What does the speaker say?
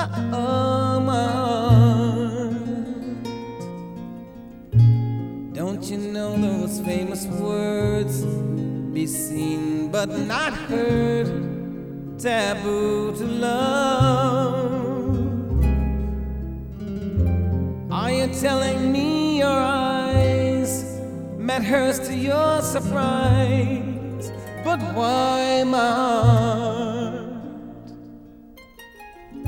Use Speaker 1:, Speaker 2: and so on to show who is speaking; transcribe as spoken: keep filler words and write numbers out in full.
Speaker 1: oh, my heart. Don't you know those famous words? Be seen but not heard, taboo to love. Are you telling me your eyes met hers to your surprise? But why, my heart?